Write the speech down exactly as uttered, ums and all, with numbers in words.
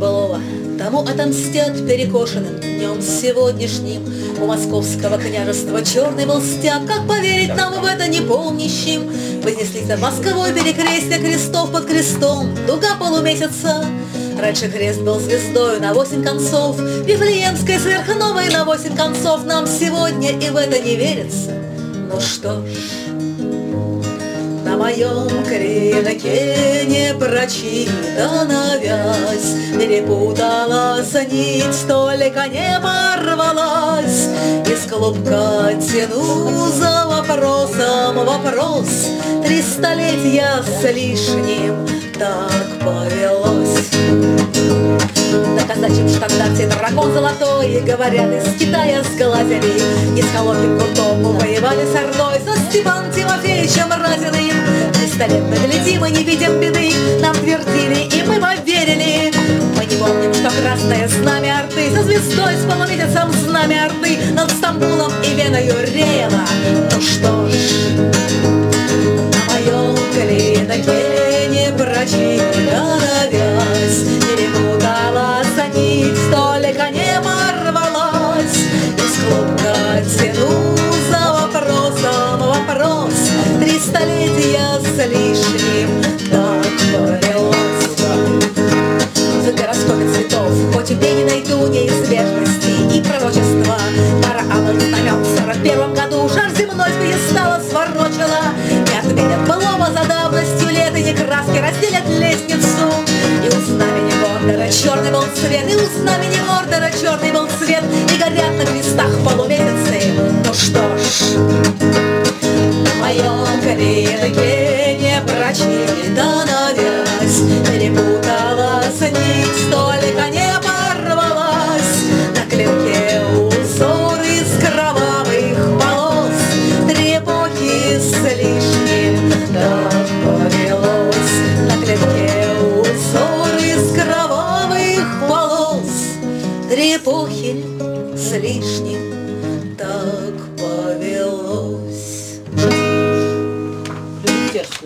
былого, тому отомстят перекошенным днем сегодняшним. У московского княжества черный был стяг, как поверить нам в это непомнящим? Вознеслись над Москвой перекрестия крестов под крестом, дуга полумесяца. Раньше крест был звездой на восемь концов, Вифлеемской сверхновой на восемь концов. Нам сегодня и в это не верится. Ну что ж, на моем клиноке не прочитана вязь, перепуталась нить, только не порвалась. Из клубка тяну за вопросом вопрос, три столетия с лишним так повелось. На казачьем штандарте дракон золотой, говорят, из Китая сглазили. И с холодным куртом воевали с Ордой, со Степаном Тимофеевичем Разиным. Триста лет мы глядим и не видим беды, нам твердили, и мы поверили. Мы не помним, что красное знамя Орды со звездой, с полумесяцем знамя Орды над Стамбулом и Веною реяло. Ну что ж, на моем клиноке не прочитана вязь, перепуталась нить, только не порвалась. Из клубка тяну за вопросом вопрос, три столетия с лишним так повелось. В гороскопе цветов хоть убей не найду неизбежности и пророчества. Пара алых знамен в сорок первом году шар земной перестала сворочила. Не отменят былого за давностью лет, и не краски разделят лестницу. И у знамени Мордора черный был цвет, и у знамени Мордора черный был цвет, и горят на крестах полумесяцы. Ну что ж, на моем клиноке не прочитана вязь, перепуталась нить, только не порвалась. На клинке узор из кровавых полос, три эпохи с лишним так повелось. На клинке узор из кровавых полос, три эпохи с лишним так повелось.